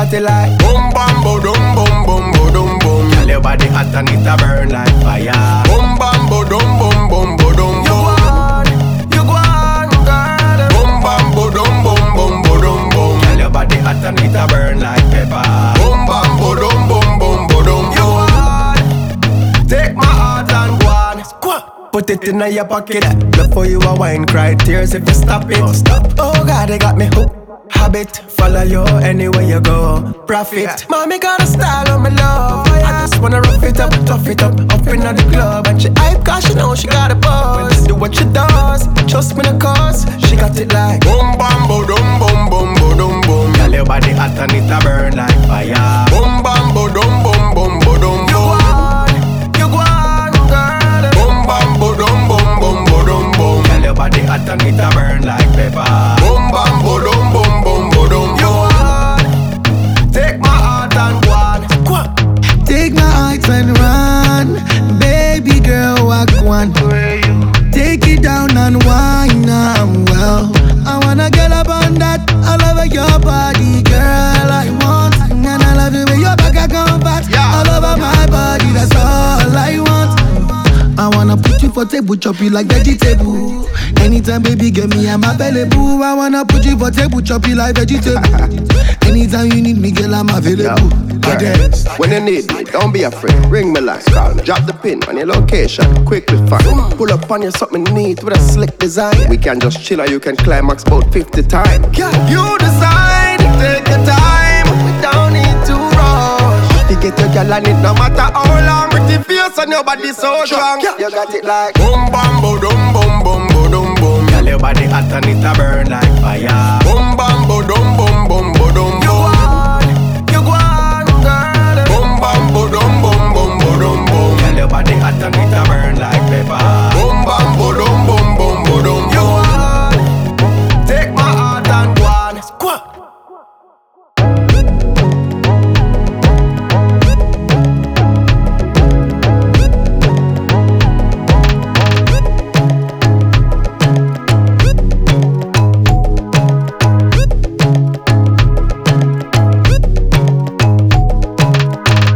got it like boom bam boom boom boom boom boom. Girl, your body hot and it a burn like fire. Boom bam boom boom boom boom boom. You go on, girl. Boom bam boom boom boom boom boom. Girl, your body hot and it a burn like pepper. Boom bam boom boom boom boom. You want take my heart and go on. Put it in your pocket. Before you a wine, cry tears if you stop it. Oh, stop. Oh God, they got me hooked. Habit, follow you anywhere you go. Profit, mommy got a style on my love. I just wanna rough it up, tough it up in the club. And she hype cause she know she got a buzz. Do what she does, trust me the cause. She got it like boom bam boom boom boom boom boom. Girl, your body hot and it a burn like fire. Boom bam boom boom boom boom. You go on, girl. Boom bam boom boom boom boom boom. Girl, your body hot and it a burn like pepper. Boom bam boom boom. Take my heart and go on. Take my heart and run. Baby girl, walk one. Take it down and wine now. Well, I wanna get up on that. I love your body, girl. I want. And I love it when your back I come back. All over my body, that's all I want. I wanna put you for table, chop you like vegetable. Anytime, baby, get me, I'm available. I wanna put you for table, chop you like vegetable. Anytime you need me, girl, I'm available. When you need me, don't be afraid. Ring me last, call me. Drop the pin on your location, quickly find. Pull up on you something neat with a slick design. We can just chill or you can climax about 50 times. You decide, take your time. We don't need to rush. You get your girl on it no matter how long. Pretty face and your body so strong. You got it like boom bam boom boom boom boom boom boom. Girl, your body hot and it a burn like fire.